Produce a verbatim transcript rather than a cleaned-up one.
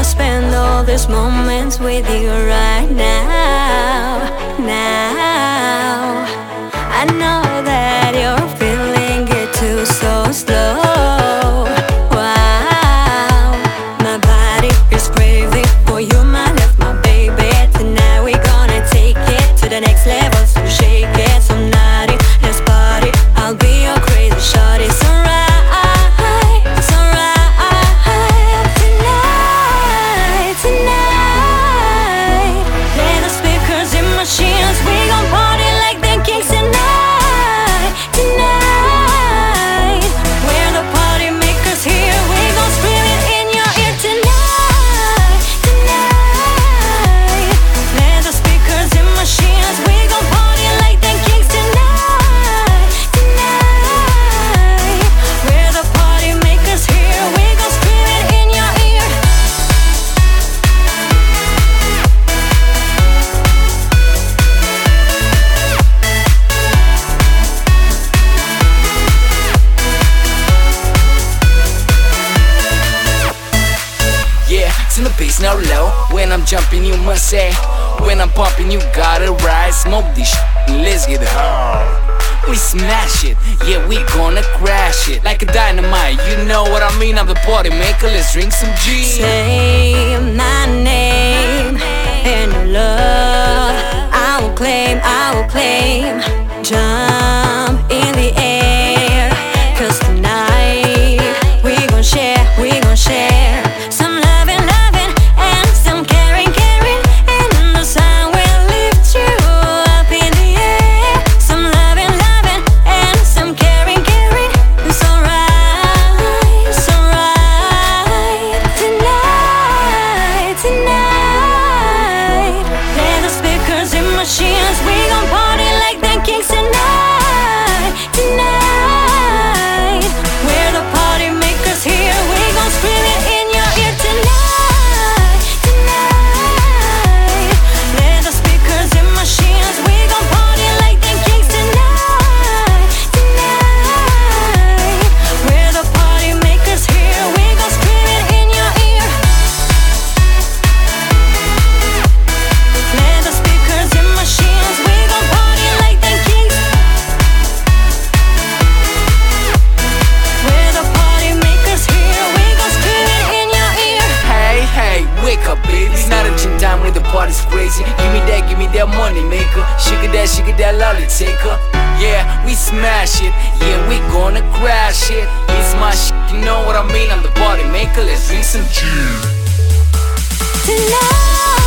spend all these moments with you right now. Now I know that you're feeling it too, so slow. Wow, my body is craving for you, my love, my baby. Tonight we're gonna take it to the next level, so shake it, so naughty, let's party. I'll be your crazy shorty. It's alright, it's alright. Tonight, tonight, play the speakers in machines. We gon' party like the kings tonight, tonight. We're the party makers here. We gon' scream it in your ear tonight, tonight. Play the speakers in machines. We gon' party like the kings tonight, tonight. We're the party makers here. We gon' scream it in your ear. Yeah, turn the bass now low. When I'm jumping, you must say. When I'm pumping, you gotta ride. Smoke this shit, and let's get hard. We smash it, yeah, we gonna crash it like a dynamite. You know what I mean? I'm the party maker. Let's drink some gin. Say my name and your love I will claim, I will claim. Jump in the air, 'cause tonight we gon' share, we gon' share some loving, loving, and some caring, caring. And the sun will lift you up in the air. Some loving, loving, and some caring, caring. It's alright, it's alright. Tonight, tonight, play the speakers in machines. We gon' party like the kings tonight, tonight. We're the party makers here. We gon' scream it in your ear tonight, tonight. Play the speakers in machines. We gon' party like the kings tonight, tonight. We're the party makers here. We gon' scream it in your ear. Play the speakers in machines. We gon' party like the kings. We're the party makers here. We gon' scream it in your ear. Hey, hey, wake up, baby. It's not a gym time when the party's crazy. Give me that, give me that money maker. Shake it, that, shake it, that lolly taker. Yeah, we smash it. Yeah, we gonna crash it. It's my shit, you know what I mean? I'm the party maker. Let's drink some gin. Tonight